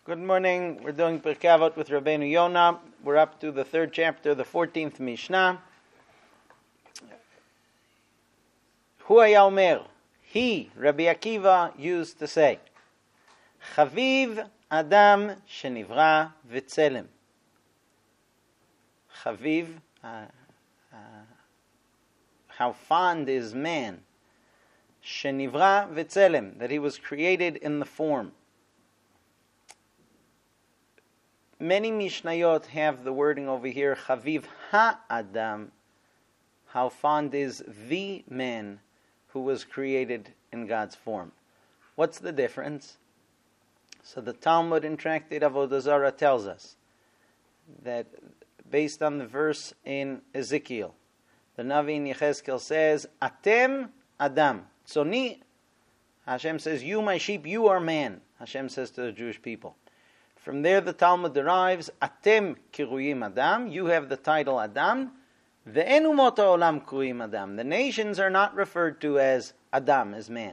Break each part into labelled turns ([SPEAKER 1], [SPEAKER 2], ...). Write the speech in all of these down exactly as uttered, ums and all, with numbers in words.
[SPEAKER 1] Good morning. We're doing Pirkei Avot with Rabbeinu Yonah. We're up to the third chapter, the fourteenth Mishnah. Hu haya omer, he, Rabbi Akiva, used to say, Chaviv Adam shenivra v'tzelem. Chaviv, uh, uh, how fond is man, shenivra v'tzelem, that he was created in the form. Many Mishnayot have the wording over here, Chaviv ha-Adam, how fond is the man who was created in God's form. What's the difference? So the Talmud in Tractate Avodah Zarah tells us that based on the verse in Ezekiel, the Navi in Yechezkel says, Atem Adam, Tzoni, Hashem says, you my sheep, you are man, Hashem says to the Jewish people. From there the Talmud derives, Atem kiruyim Adam, you have the title Adam, ve'en umot ha'olam kiruyim Adam. The nations are not referred to as Adam, as man.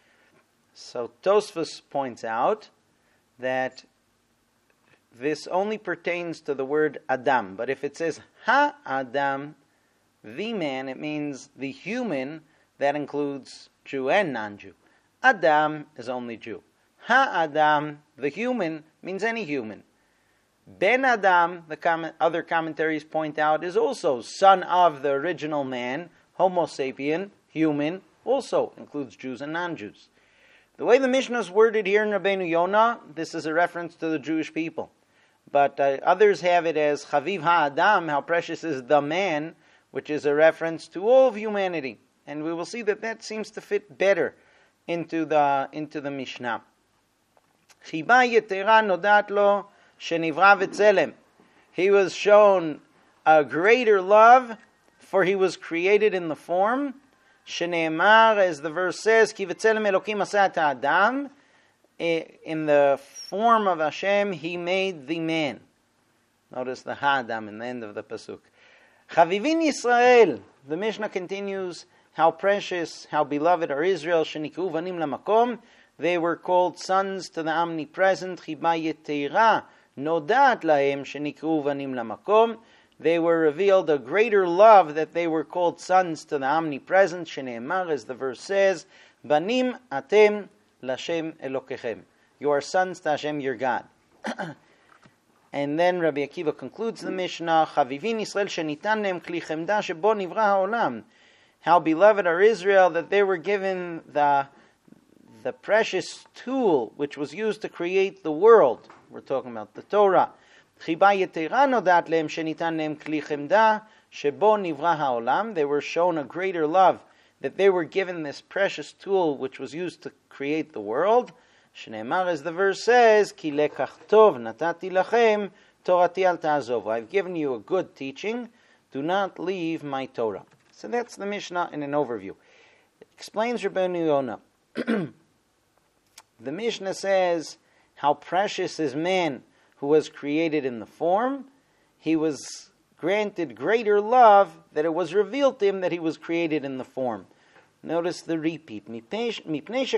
[SPEAKER 1] So Tosfos points out that this only pertains to the word Adam. But if it says Ha-Adam, the man, it means the human, that includes Jew and non-Jew. Adam is only Jew. Ha-Adam, the human, means any human. Ben Adam, the com- other commentaries point out, is also son of the original man, Homo sapien, human, also includes Jews and non-Jews. The way the Mishnah is worded here in Rabbeinu Yonah, this is a reference to the Jewish people. But uh, others have it as Chaviv ha-Adam, how precious is the man, which is a reference to all of humanity. And we will see that that seems to fit better into the into the Mishnah. Chiba yetera nodat lo shenivra v'tzelem. He was shown a greater love, for he was created in the form. Sheneemar, as the verse says, Ki v'tzelem Elokim asa et ha'adam. In the form of Hashem, he made the man. Notice the ha'adam in the end of the pasuk. Chavivin Yisrael. The Mishnah continues, how precious, how beloved are Israel. Shenikru vanim lamakom. They were called sons to the omnipresent. Chiba yetera nodat lahem shenikru vanim lamakom. They were revealed a greater love that they were called sons to the omnipresent. Sheneemar, as the verse says, Banim atem lashem elokechem. You are sons to Hashem, your God. And then Rabbi Akiva concludes the Mishnah, Chavivin Yisrael shenitan lehem kli chemda shebo nivra ha'olam. How beloved are Israel that they were given the the precious tool which was used to create the world. We're talking about the Torah. They were shown a greater love, that they were given this precious tool which was used to create the world. As the verse says, I've given you a good teaching, do not leave my Torah. So that's the Mishnah in an overview. It explains Rabbeinu Yonah. The Mishnah says how precious is man who was created in the form. He was granted greater love that it was revealed to him that he was created in the form. Notice the repeat. Being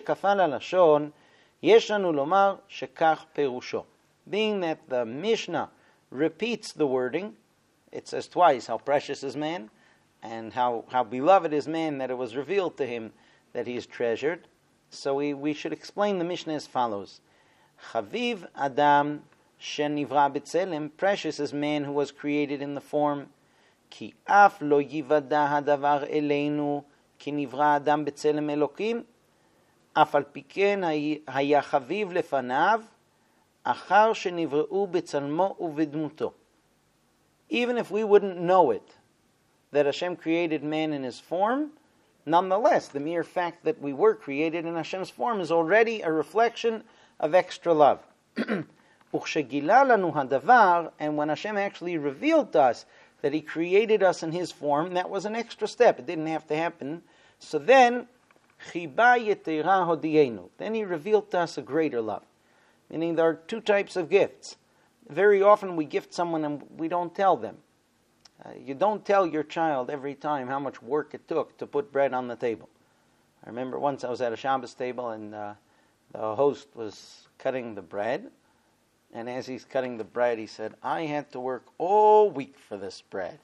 [SPEAKER 1] that the Mishnah repeats the wording, it says twice how precious is man and how, how beloved is man that it was revealed to him that he is treasured. So we, we should explain the Mishnah as follows. Chaviv Adam shenivra b'tzelem, precious is man who was created in the form. Ki af lo yivada hadavar eleinu ki nivra Adam b'tzelem Elokim. Af al piken haya chaviv lefanav achar shenivreu b'tzalmo uvedmuto. Even if we wouldn't know it, that Hashem created man in his form, nonetheless, the mere fact that we were created in Hashem's form is already a reflection of extra love. And when Hashem actually revealed to us that He created us in His form, that was an extra step. It didn't have to happen. So then, then He revealed to us a greater love. Meaning there are two types of gifts. Very often we gift someone and we don't tell them. Uh, you don't tell your child every time how much work it took to put bread on the table. I remember once I was at a Shabbos table and uh, the host was cutting the bread, And as he's cutting the bread, he said, I had to work all week for this bread.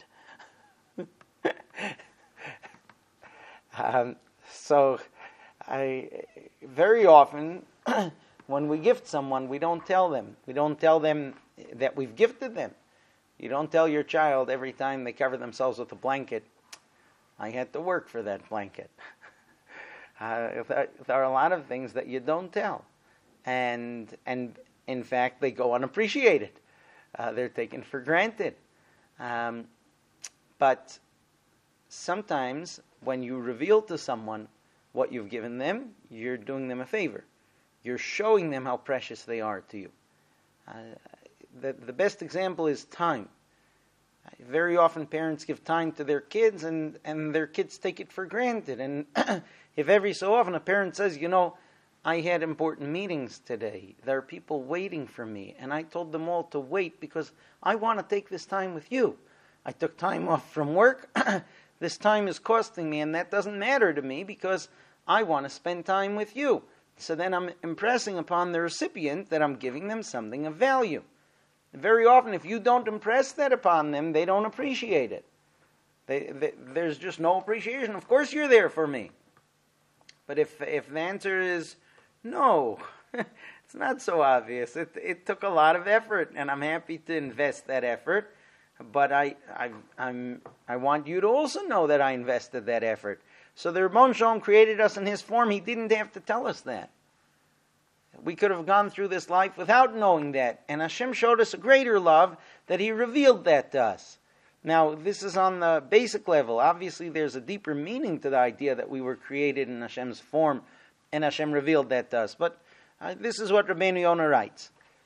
[SPEAKER 1] um, so, I very often, when we gift someone, we don't tell them. We don't tell them that we've gifted them. You don't tell your child every time they cover themselves with a blanket, I had to work for that blanket. uh, there, there are a lot of things that you don't tell. And, and in fact, they go unappreciated. Uh, they're taken for granted. Um, but sometimes when you reveal to someone what you've given them, you're doing them a favor. You're showing them how precious they are to you. Uh, the, the best example is time. Uh, very often parents give time to their kids and, and their kids take it for granted. And if every so often a parent says, you know, I had important meetings today. There are people waiting for me. And I told them all to wait because I want to take this time with you. I took time off from work. This time is costing me, and that doesn't matter to me because I want to spend time with you. So then I'm impressing upon the recipient that I'm giving them something of value. Very often, if you don't impress that upon them, they don't appreciate it. They, they, there's just no appreciation. Of course you're there for me. But if if the answer is no, it's not so obvious. It it took a lot of effort, and I'm happy to invest that effort. But I I I'm I want you to also know that I invested that effort. So the Ribbon Shalom created us in His form. He didn't have to tell us that. We could have gone through this life without knowing that. And Hashem showed us a greater love that He revealed that to us. Now, this is on the basic level. Obviously, there's a deeper meaning to the idea that we were created in Hashem's form, and Hashem revealed that to us. But uh, this is what Rabbeinu Yonah writes.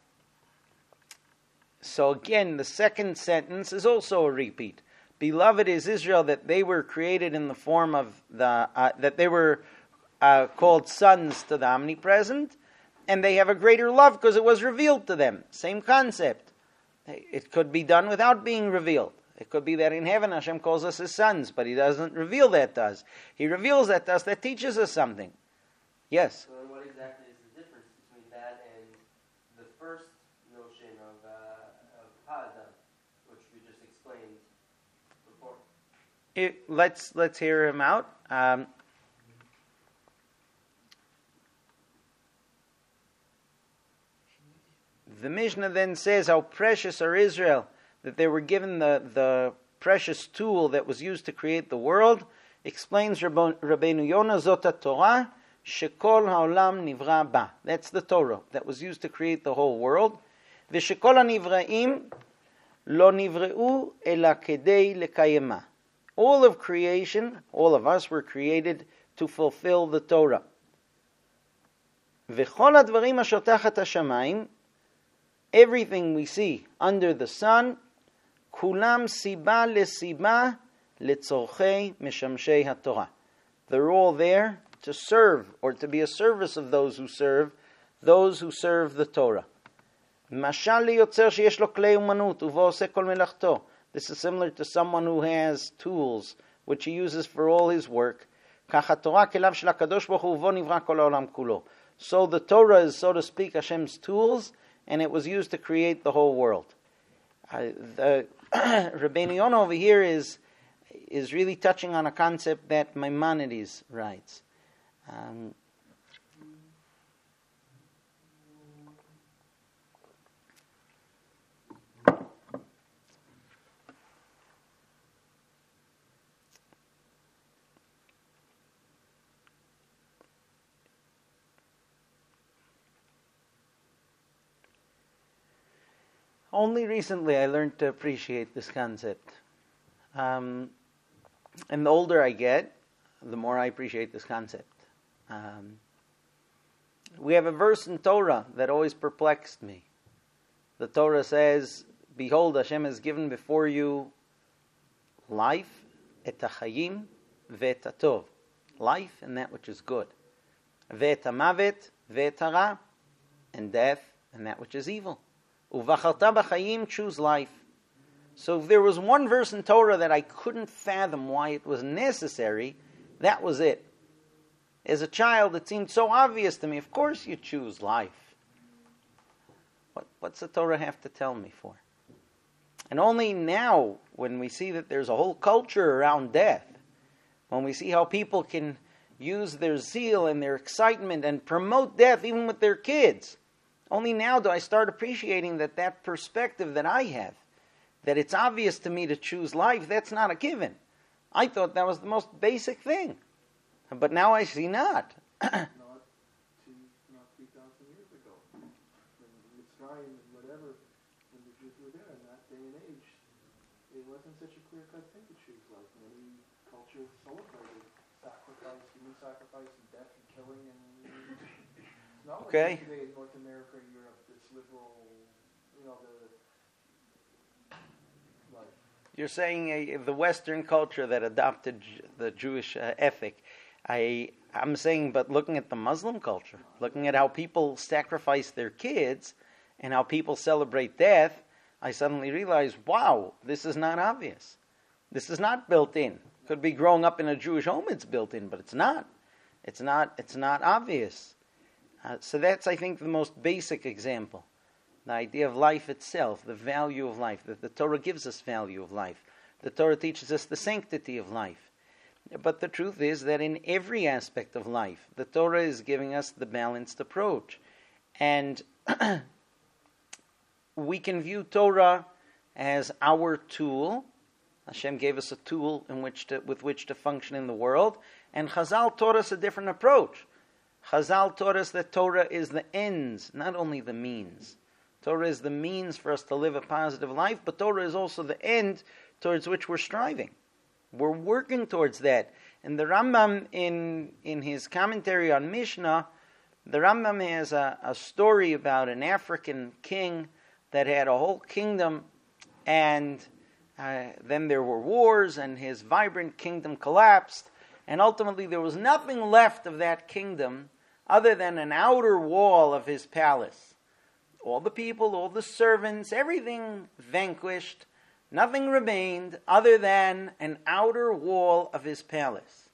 [SPEAKER 1] So again, the second sentence is also a repeat. Beloved is Israel, that they were created in the form of the, uh, that they were uh, called sons to the omnipresent, and they have a greater love because it was revealed to them. Same concept. It could be done without being revealed. It could be that in heaven Hashem calls us His sons, but He doesn't reveal that to us. He reveals that to us, that teaches us something. Yes?
[SPEAKER 2] So what exactly is the difference between that and the first notion of, uh, of Ha'adam, which we just explained before?
[SPEAKER 1] It, let's, let's hear him out. Um, the Mishnah then says how precious are Israel, that they were given the, the precious tool that was used to create the world. Explains Rabbeinu Yonah, Zot Torah, Shekol Haolam Nivra Ba. That's the Torah that was used to create the whole world. V'Shekol HaNivraim Lo Nivreu Ela Kedei Lekayema. All of creation, all of us were created to fulfill the Torah. V'chol HaDvarim Asher Tachat HaShamayim, everything we see under the sun, Kulam Siba LeSiba LeTzorchei Meshamshei HaTorah. They're all there to serve, or to be a service of those who serve, those who serve the Torah. Mashal liyotzer sheyesh lo klei umanut uvo oseh kol melachto. This is similar to someone who has tools which he uses for all his work. Kach haTorah kelav shel HaKadosh Baruch Hu uvo nivra kol ha'olam kulo. So the Torah is, so to speak, Hashem's tools, and it was used to create the whole world. Uh, the Rabbeinu Yonah over here is is really touching on a concept that Maimonides writes. Um, Only recently I learned to appreciate this concept. Um, and the older I get, the more I appreciate this concept. Um, we have a verse in Torah that always perplexed me. The Torah says, behold, Hashem has given before you life, et hachayim, ve'et hatov. Life and that which is good. Ve'et hamavet, ve'et hara, and death and that which is evil. Uvacharta b'chayim, choose life. So if there was one verse in Torah that I couldn't fathom why it was necessary, that was it. As a child, it seemed so obvious to me. Of course you choose life. What, what, what's the Torah have to tell me for? And only now, when we see that there's a whole culture around death, when we see how people can use their zeal and their excitement and promote death even with their kids, only now do I start appreciating that that perspective that I have, that it's obvious to me to choose life, that's not a given. I thought that was the most basic thing. But now I see not.
[SPEAKER 3] not, two, not three thousand years ago. When Mitzrayim and whatever, when the Jews were there in that day and age, it wasn't such a clear-cut thing to choose life. Many cultures celebrated sacrifice, human sacrifice, and death and killing, and it's not
[SPEAKER 1] Okay.
[SPEAKER 3] like today in North America and Europe, this liberal, you know, the life.
[SPEAKER 1] You're saying uh, the Western culture that adopted J- the Jewish uh, ethic. I, I'm saying, but looking at the Muslim culture, looking at how people sacrifice their kids and how people celebrate death, I suddenly realize, wow, this is not obvious. This is not built in. Could be growing up in a Jewish home, it's built in, but it's not. It's not, it's not obvious. Uh, so that's, I think, the most basic example. The idea of life itself, the value of life, that the Torah gives us value of life. The Torah teaches us the sanctity of life. But the truth is that in every aspect of life, the Torah is giving us the balanced approach. And we can view Torah as our tool. Hashem gave us a tool in which to, with which to function in the world. And Chazal taught us a different approach. Chazal taught us that Torah is the ends, not only the means. Torah is the means for us to live a positive life, but Torah is also the end towards which we're striving. We're working towards that. And the Rambam, in, in his commentary on Mishnah, the Rambam has a, a story about an African king that had a whole kingdom, and uh, then there were wars, and his vibrant kingdom collapsed, and ultimately there was nothing left of that kingdom other than an outer wall of his palace. All the people, all the servants, everything vanquished. Nothing remained other than an outer wall of his palace.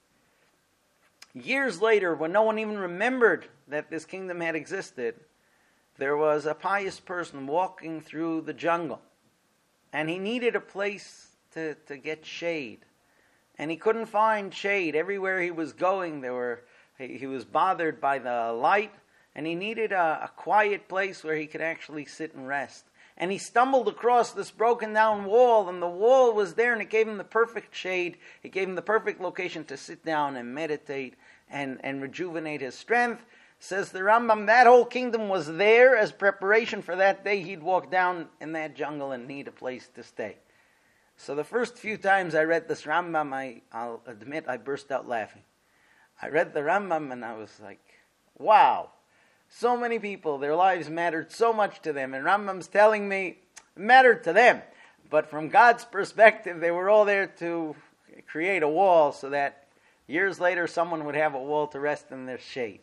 [SPEAKER 1] Years later, when no one even remembered that this kingdom had existed, there was a pious person walking through the jungle. And he needed a place to, to get shade. And he couldn't find shade. Everywhere he was going, there were he, he was bothered by the light. And he needed a, a quiet place where he could actually sit and rest. And he stumbled across this broken down wall, and the wall was there, and it gave him the perfect shade. It gave him the perfect location to sit down and meditate and, and rejuvenate his strength. Says the Rambam, that whole kingdom was there as preparation for that day he'd walk down in that jungle and need a place to stay. So the first few times I read this Rambam, I, I'll admit I burst out laughing. I read the Rambam and I was like, wow. So many people, their lives mattered so much to them. And Rambam's telling me, it mattered to them. But from God's perspective, they were all there to create a wall so that years later someone would have a wall to rest in their shade.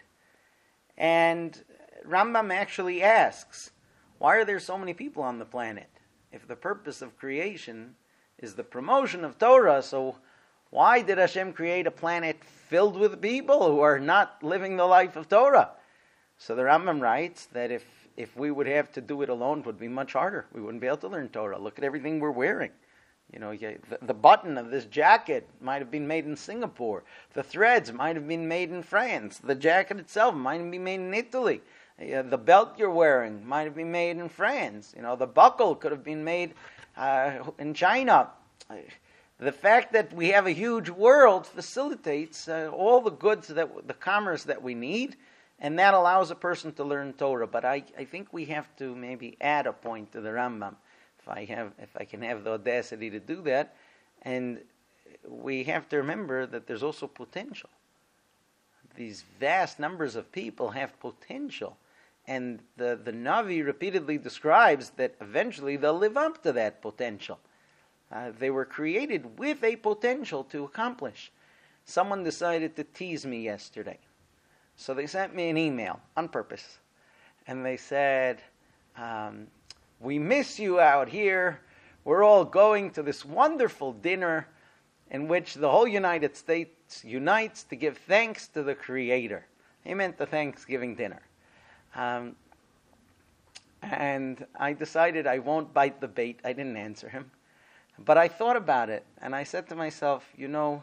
[SPEAKER 1] And Rambam actually asks, why are there so many people on the planet? If the purpose of creation is the promotion of Torah, so why did Hashem create a planet filled with people who are not living the life of Torah? So the Rambam writes that if, if we would have to do it alone, it would be much harder. We wouldn't be able to learn Torah. Look at everything we're wearing. You know, the, the button of this jacket might have been made in Singapore. The threads might have been made in France. The jacket itself might have been made in Italy. Uh, the belt you're wearing might have been made in France. You know, the buckle could have been made uh, in China. The fact that we have a huge world facilitates uh, all the goods, that the commerce that we need. And that allows a person to learn Torah. But I, I think we have to maybe add a point to the Rambam, if I have, if I can have the audacity to do that. And we have to remember that there's also potential. These vast numbers of people have potential. And the, the Navi repeatedly describes that eventually they'll live up to that potential. Uh, they were created with a potential to accomplish. Someone decided to tease me yesterday. So they sent me an email on purpose. And they said, um, we miss you out here. We're all going to this wonderful dinner in which the whole United States unites to give thanks to the Creator. He meant the Thanksgiving dinner. Um, And I decided I won't bite the bait. I didn't answer him. But I thought about it, and I said to myself, you know,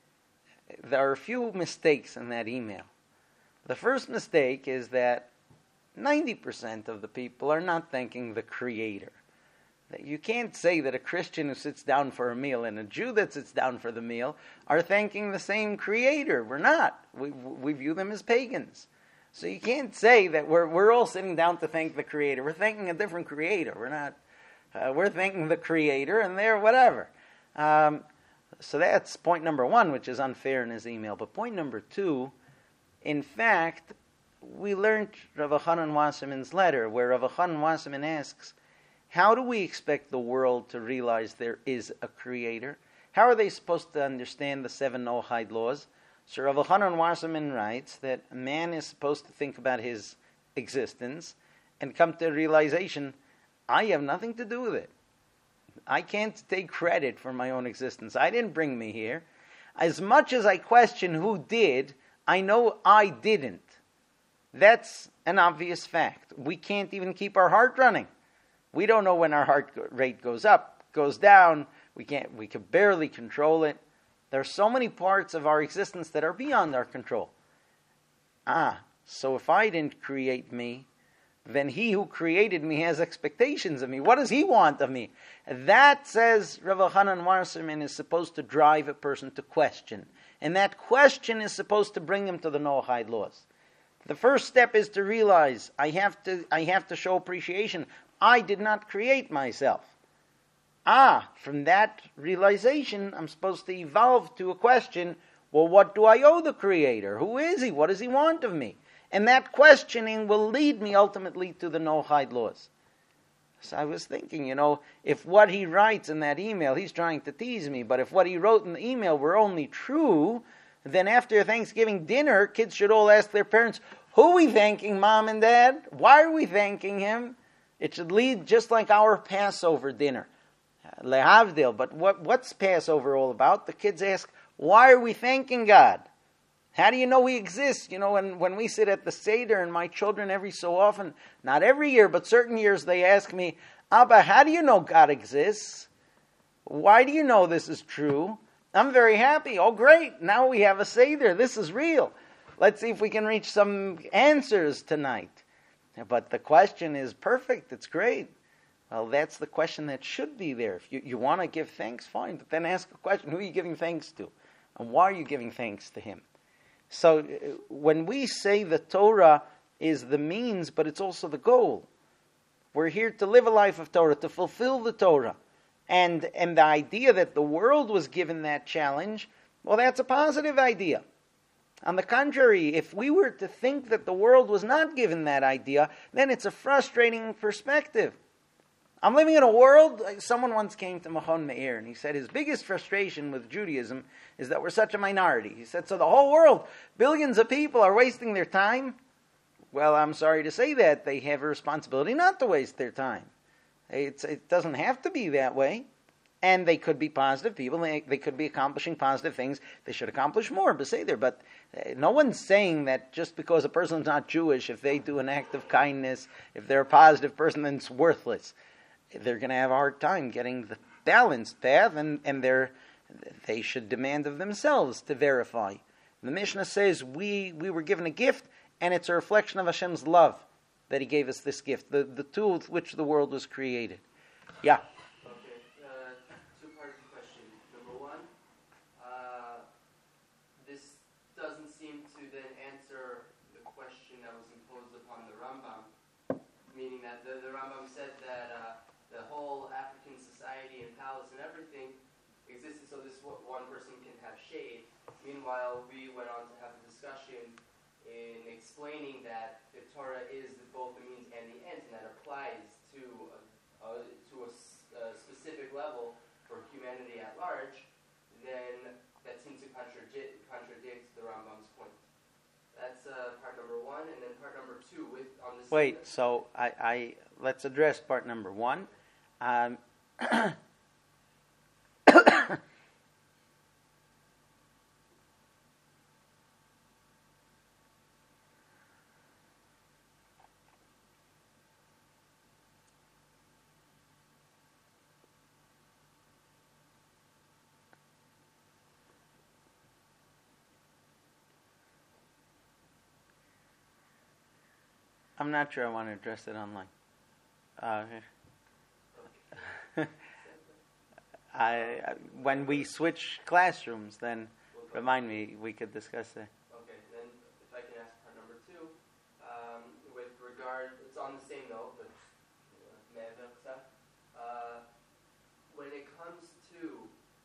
[SPEAKER 1] there are a few mistakes in that email. The first mistake is that ninety percent of the people are not thanking the Creator. You can't say that a Christian who sits down for a meal and a Jew that sits down for the meal are thanking the same Creator. We're not. We, we view them as pagans. So you can't say that we're we're all sitting down to thank the Creator. We're thanking a different Creator. We're not. Uh, we're thanking the Creator, and they're whatever. Um, so that's point number one, which is unfair in his email. But point number two, in fact, we learned Rav Elchanan Wasserman's letter, where Rav Elchanan Wasserman asks, how do we expect the world to realize there is a Creator? How are they supposed to understand the seven Noahide laws? So Rav Elchanan Wasserman writes that a man is supposed to think about his existence and come to a realization, I have nothing to do with it. I can't take credit for my own existence. I didn't bring me here. As much as I question who did, I know I didn't. That's an obvious fact. We can't even keep our heart running. We don't know when our heart rate goes up, goes down. We can't. We can barely control it. There are so many parts of our existence that are beyond our control. Ah, so if I didn't create me, then he who created me has expectations of me. What does he want of me? That, says Rav Elchanan Wasserman, is supposed to drive a person to question. And that question is supposed to bring him to the Noahide laws. The first step is to realize, I have to, I have to show appreciation. I did not create myself. Ah, from that realization, I'm supposed to evolve to a question, well, what do I owe the Creator? Who is He? What does He want of me? And that questioning will lead me ultimately to the Noahide laws. So I was thinking, you know, if what he writes in that email, he's trying to tease me, but if what he wrote in the email were only true, then after Thanksgiving dinner, kids should all ask their parents, who are we thanking, Mom and Dad? Why are we thanking Him? It should lead just like our Passover dinner. Lehavdil, but what, what's Passover all about? The kids ask, why are we thanking God? How do you know He exists? You know, when, when we sit at the Seder, and my children every so often, not every year, but certain years, they ask me, Abba, how do you know God exists? Why do you know this is true? I'm very happy. Oh, great. Now we have a Seder. This is real. Let's see if we can reach some answers tonight. But the question is perfect. It's great. Well, that's the question that should be there. If you, you want to give thanks, fine. But then ask a question, who are you giving thanks to? And why are you giving thanks to Him? So when we say the Torah is the means, but it's also the goal. We're here to live a life of Torah, to fulfill the Torah. And, and the idea that the world was given that challenge, well, that's a positive idea. On the contrary, if we were to think that the world was not given that idea, then it's a frustrating perspective. I'm living in a world, someone once came to Machon Meir and he said his biggest frustration with Judaism is that we're such a minority. He said, so the whole world, billions of people are wasting their time? Well, I'm sorry to say that. They have a responsibility not to waste their time. It's, it doesn't have to be that way. And they could be positive people. They, they could be accomplishing positive things. They should accomplish more, Beseder. But uh, no one's saying that just because a person's not Jewish, if they do an act of kindness, if they're a positive person, then it's worthless. They're going to have a hard time getting the balanced path, and, and they're, they should demand of themselves to verify. The Mishnah says we, we were given a gift, and it's a reflection of Hashem's love that He gave us this gift, the, the tool with which the world was created. Yeah?
[SPEAKER 2] Okay, uh, two-part question. Number one, uh, this doesn't seem to then answer the question that was imposed upon the Rambam, meaning that the, the Rambam said that uh, the whole African society and palace and everything existed so this one person can have shade. Meanwhile, we went on to have a discussion in explaining that the Torah is both the means and the end, and that applies to a, a, to a, a specific level for humanity at large, then that seems to contradict, contradict the Rambam's point. That's uh, part number one, and then part number two with on this.
[SPEAKER 1] Wait, so I, I let's address part number one. Um, I'm not sure I want to address it online. Uh, I, I when we switch classrooms, then remind me. We could discuss it.
[SPEAKER 2] Okay, then if I can ask part number two, um, with regard, it's on the same note, but uh, uh, when it comes to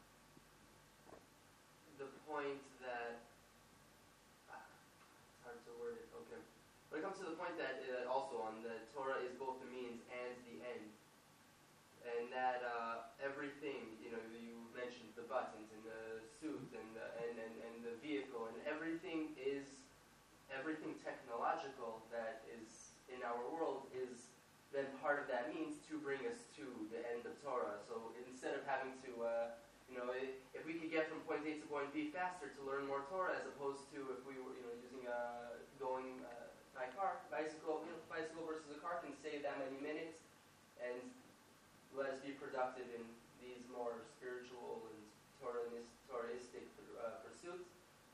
[SPEAKER 2] the point that uh, it's hard to word it. Okay, when it comes to the point that uh, also on the Torah is both the means and the end, and that uh, everything, you know, you mentioned the buttons and the suit and the, and, and, and the vehicle, and everything is everything technological that is in our world is then part of that means to bring us to the end of Torah. So instead of having to, uh, you know, if, if we could get from point A to point B faster to learn more Torah, as opposed to if we were, you know, using a going uh, by car, bicycle, you know, bicycle versus a car can save that many minutes and let us be productive in these more spiritual and Torahistic, Torahistic uh, pursuits.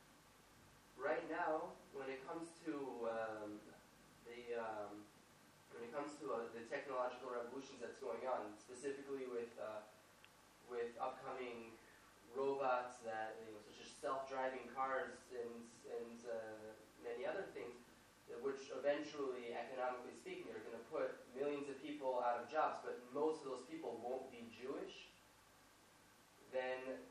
[SPEAKER 2] Right now, when it comes to um, the um, when it comes to uh, the technological revolutions that's going on, specifically with uh, with upcoming robots that, you know, such as self-driving cars and and uh, many other things, which eventually, economically speaking, are going to put millions of people out of jobs, but most of those people won't be Jewish, then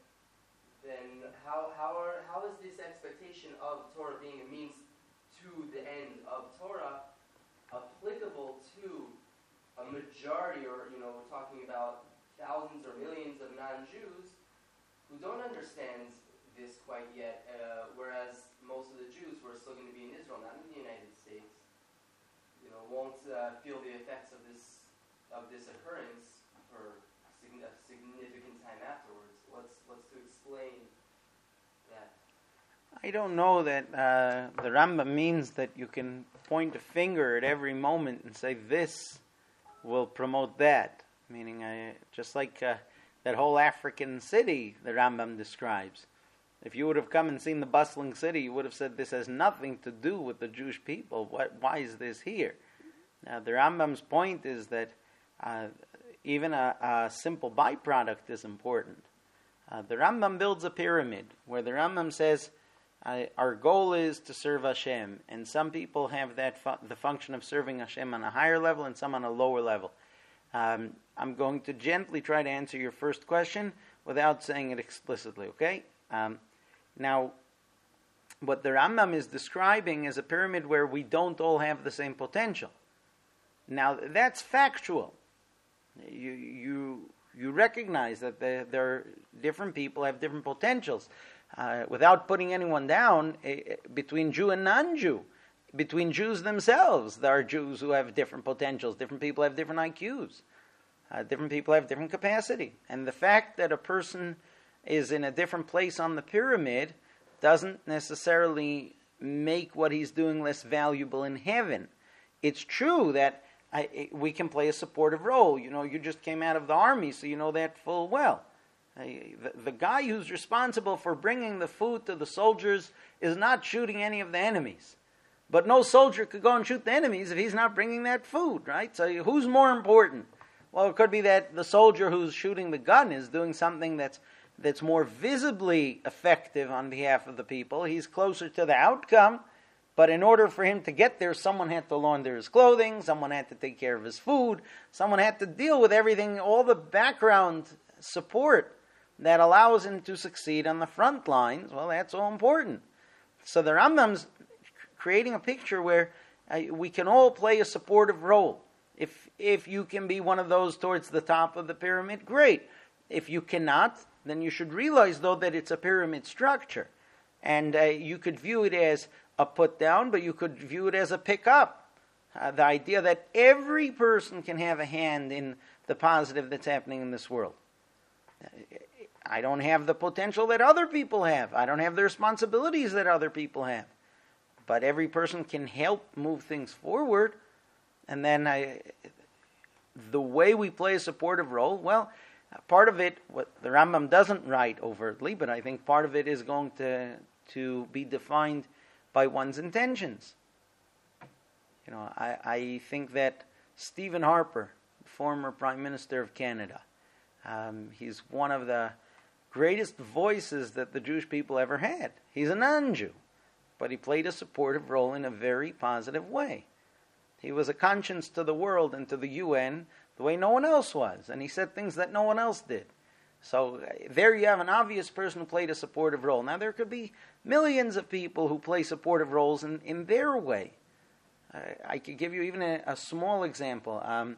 [SPEAKER 2] then how how are how is this expectation of Torah being a means to the end of Torah applicable to a majority, or, you know, we're talking about thousands or millions of non-Jews who don't understand this quite yet, uh, whereas most of the Jews who are still going to be in Israel, not in the United States, you know, won't uh, feel the effects of this of this occurrence for a significant time afterwards. What's what's to explain that?
[SPEAKER 1] I don't know that uh, the Rambam means that you can point a finger at every moment and say this will promote that. Meaning, uh, just like uh, that whole African city the Rambam describes. If you would have come and seen the bustling city, you would have said this has nothing to do with the Jewish people. What, why is this here? Now, the Rambam's point is that uh, even a, a simple byproduct is important. Uh, the Rambam builds a pyramid where the Rambam says, uh, our goal is to serve Hashem. And some people have that fu- the function of serving Hashem on a higher level and some on a lower level. Um, I'm going to gently try to answer your first question without saying it explicitly, okay? Um, now, what the Rambam is describing is a pyramid where we don't all have the same potential. Now, that's factual. You you you recognize that there, there are different people have different potentials. Uh, without putting anyone down, uh, between Jew and non-Jew, between Jews themselves, there are Jews who have different potentials. Different people have different I Qs. Uh, different people have different capacity. And the fact that a person is in a different place on the pyramid doesn't necessarily make what he's doing less valuable in heaven. It's true that I, it, we can play a supportive role. You know, you just came out of the army, so you know that full well. Uh, the, the guy who's responsible for bringing the food to the soldiers is not shooting any of the enemies. But no soldier could go and shoot the enemies if he's not bringing that food, right? So who's more important? Well, it could be that the soldier who's shooting the gun is doing something that's that's more visibly effective on behalf of the people. He's closer to the outcome, but in order for him to get there, someone had to launder his clothing, someone had to take care of his food, someone had to deal with everything, all the background support that allows him to succeed on the front lines. Well, that's all important. So the Rambam's creating a picture where uh, we can all play a supportive role. If if you can be one of those towards the top of the pyramid, great. If you cannot, then you should realize, though, that it's a pyramid structure. And uh, you could view it as a put down, but you could view it as a pick up. Uh, the idea that every person can have a hand in the positive that's happening in this world. I don't have the potential that other people have. I don't have the responsibilities that other people have. But every person can help move things forward. And then I, the way we play a supportive role, well, part of it, what the Rambam doesn't write overtly, but I think part of it is going to, to be defined by one's intentions. You know, I, I think that Stephen Harper, former Prime Minister of Canada, um, he's one of the greatest voices that the Jewish people ever had. He's a non-Jew, but he played a supportive role in a very positive way. He was a conscience to the world and to the U N the way no one else was, and he said things that no one else did. So uh, there you have an obvious person who played a supportive role. Now there could be millions of people who play supportive roles in, in their way. Uh, I could give you even a, a small example. Um,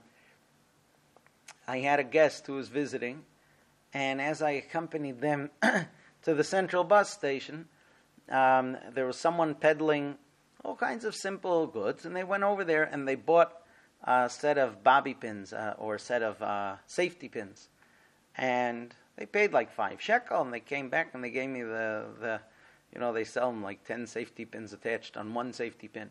[SPEAKER 1] I had a guest who was visiting, and as I accompanied them to the central bus station, um, there was someone peddling all kinds of simple goods, and they went over there and they bought a set of bobby pins uh, or a set of uh, safety pins, and they paid like five shekel, and they came back and they gave me the, the you know, they sell them like ten safety pins attached on one safety pin.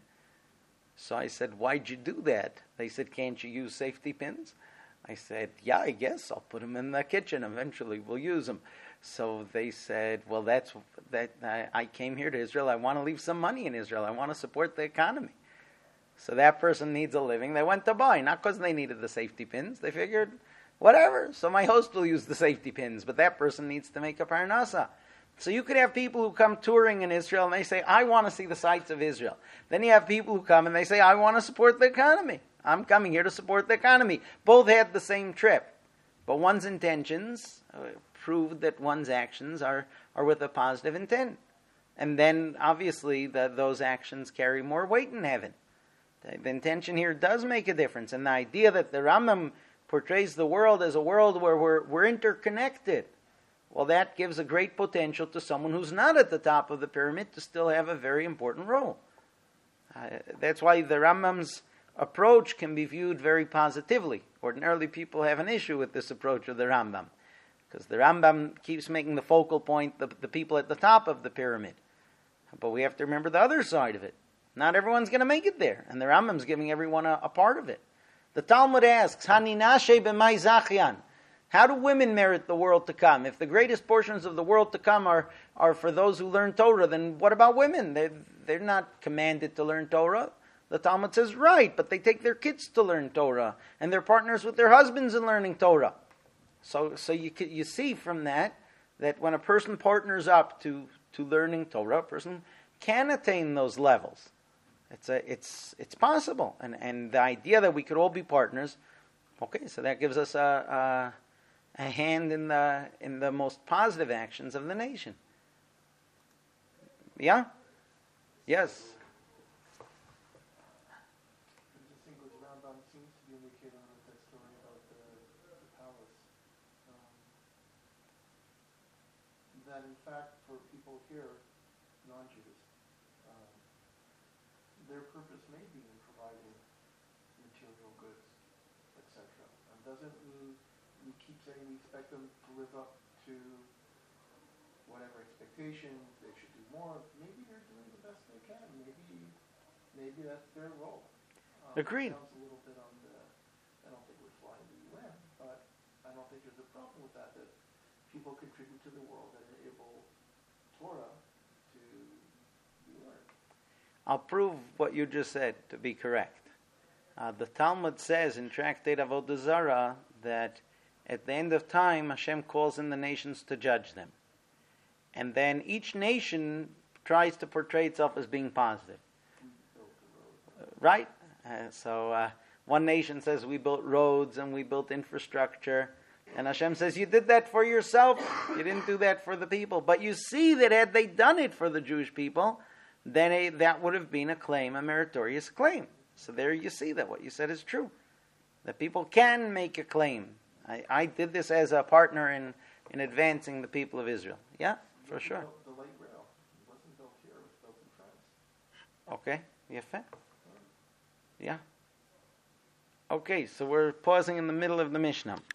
[SPEAKER 1] So I said, why'd you do that? They said, can't you use safety pins? I said, yeah, I guess I'll put them in the kitchen. Eventually we'll use them. So they said, well, that's that. I, I came here to Israel. I want to leave some money in Israel. I want to support the economy. So that person needs a living. They went to buy, not because they needed the safety pins. They figured, whatever. So my host will use the safety pins, but that person needs to make a parnasa. So you could have people who come touring in Israel and they say, I want to see the sights of Israel. Then you have people who come and they say, I want to support the economy. I'm coming here to support the economy. Both had the same trip. But one's intentions uh, proved that one's actions are, are with a positive intent. And then, obviously, the, those actions carry more weight in heaven. The, the intention here does make a difference. And the idea that the Rambam portrays the world as a world where we're, we're interconnected, well, that gives a great potential to someone who's not at the top of the pyramid to still have a very important role. Uh, that's why the Rambam's approach can be viewed very positively. Ordinarily, people have an issue with this approach of the Rambam, because the Rambam keeps making the focal point the, the people at the top of the pyramid. But we have to remember the other side of it. Not everyone's going to make it there, and the Rambam's giving everyone a, a part of it. The Talmud asks, Haninashe b'mai zachian. How do women merit the world to come? If the greatest portions of the world to come are, are for those who learn Torah, then what about women? They're, they're not commanded to learn Torah. The Talmud says, right, but they take their kids to learn Torah, and they're partners with their husbands in learning Torah. So so you you see from that, that when a person partners up to, to learning Torah, a person can attain those levels. It's a, it's it's possible. And, and the idea that we could all be partners, okay, so that gives us a, a, a hand in the in the most positive actions of the nation. Yeah? Yes.
[SPEAKER 3] That in fact, for people here, non-Jews, um, their purpose may be in providing material goods, et cetera. And doesn't mean we keep saying we expect them to live up to whatever expectations, they should do more. Maybe they're doing the best they can. Maybe maybe that's their role. Um,
[SPEAKER 1] Agreed.
[SPEAKER 3] Sounds a little bit on the, I don't think we're flying the U N, but I don't think there's a problem with that, that people contribute to the world and enable Torah to be learned.
[SPEAKER 1] I'll prove what you just said to be correct. Uh, the Talmud says in Tractate Avodah Zarah that at the end of time, Hashem calls in the nations to judge them. And then each nation tries to portray itself as being positive. Uh, right? Uh, so uh, one nation says we built roads and we built infrastructure. And Hashem says, you did that for yourself. You didn't do that for the people. But you see that had they done it for the Jewish people, then a, that would have been a claim, a meritorious claim. So there you see that what you said is true. That people can make a claim. I, I did this as a partner in, in advancing the people of Israel. Yeah, for sure.
[SPEAKER 3] The light rail wasn't built here, it was built in France.
[SPEAKER 1] Okay, yeah. Yeah. Okay, so we're pausing in the middle of the Mishnah.